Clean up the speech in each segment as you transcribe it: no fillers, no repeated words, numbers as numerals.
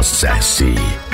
Acesse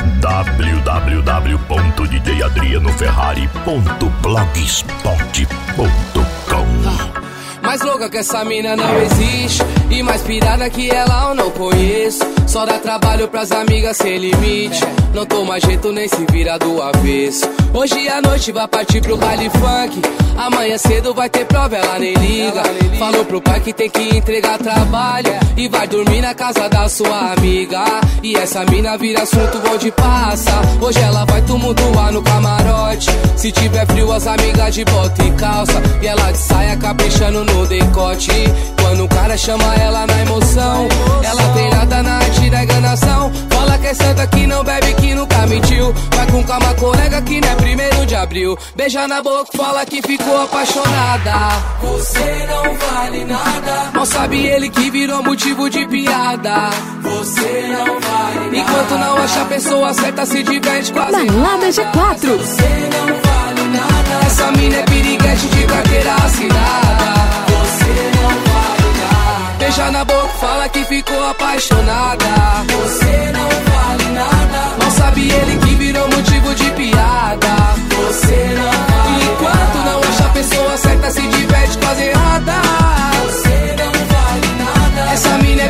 www.djadrianoferrari.blogspot.com. Mais louca que essa mina não existe, e mais pirada que ela eu não conheço. Só dá trabalho pras amigas sem limite, não toma jeito nem se vira do avesso. Hoje à noite vai partir pro baile funk, amanhã cedo vai ter prova, ela nem liga. Falou pro pai que tem que entregar trabalho e vai dormir na casa da sua amiga. E essa mina vira assunto onde passa. Hoje ela vai tumultuar no camarote, se tiver frio as amigas de bota e calça, e ela de saia caprichando no decote. Quando o cara chama ela na emoção, ela tem nada na arte da enganação. Fala que é santa, que não bebe, que nunca mentiu. Vai com calma, colega, que não é 1º de abril. Beija na boca, fala que ficou apaixonada. Você não vale nada. Não sabe ele que virou motivo de piada. Você não vale nada. Enquanto não acha a pessoa certa, se diverte quase. Balada G4. Você não vale nada. Essa mina é piriguete de carteira assinada. Você não vale nada. Beija na boca, fala que ficou apaixonada. Você não vale nada. Não sabe ele que virou motivo de piada. Você não vale. Enquanto não acha a pessoa certa, se diverte quase errada. Você não vale nada. Essa mina